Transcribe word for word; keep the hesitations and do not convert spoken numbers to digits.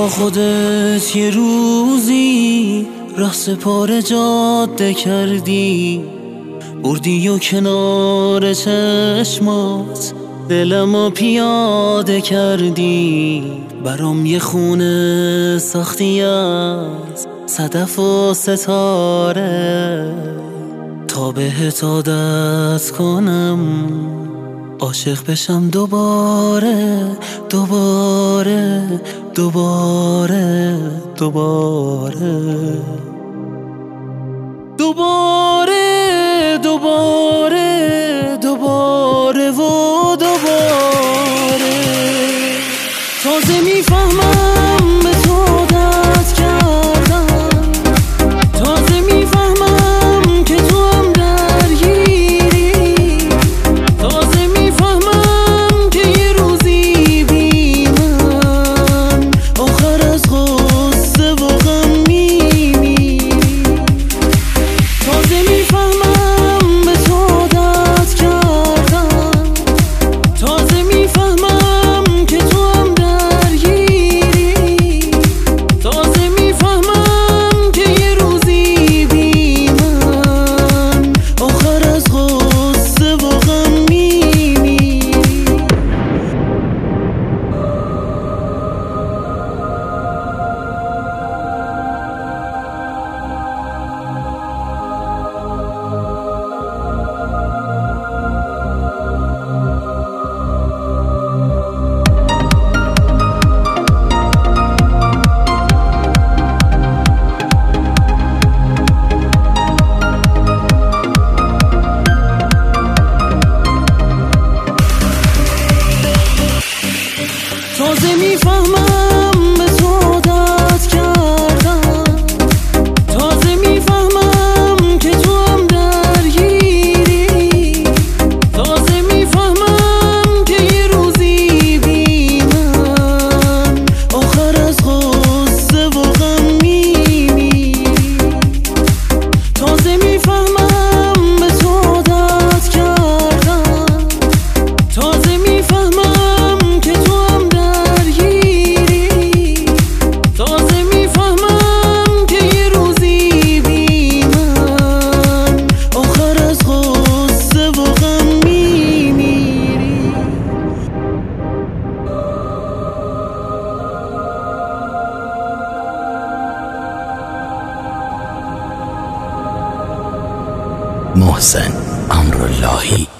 با خودت یه روزی راه سپار جاده کردی، بردی و کنار چشمات دلمو پیاده کردی. برام یه خونه ساختی از صدف و ستاره، تا بهت عادت کنم عاشق بشم دوباره دوباره دوباره دوباره دوباره دوباره دوباره و دوباره. تازه میفهمم به تو عادت کردم، تازه میفهمم که تو هم درگیری، تازه میفهمم که یه روزی بی من آخر از غصه و غم میمیری. تازه میفهمم به تو عادت کردم، تازه میفهمم که تو هم درگیری، تازه میفهمم که یه روزی بی من آخر از غصه و غم میمیری. تازه میفهمم به تو عادت کردم، تازه میفهمم که تو هم درگیری، تازه میفهمم که یه روزی بی من آخر از غصه و غم میمیری. تازه میفهمم به تو عادت کردم، تازه میفهمم که تو هم درگیری، تازه میفهمم که یه روزی بی من آخر از غصه و غم میمیری. محسن امراللهی.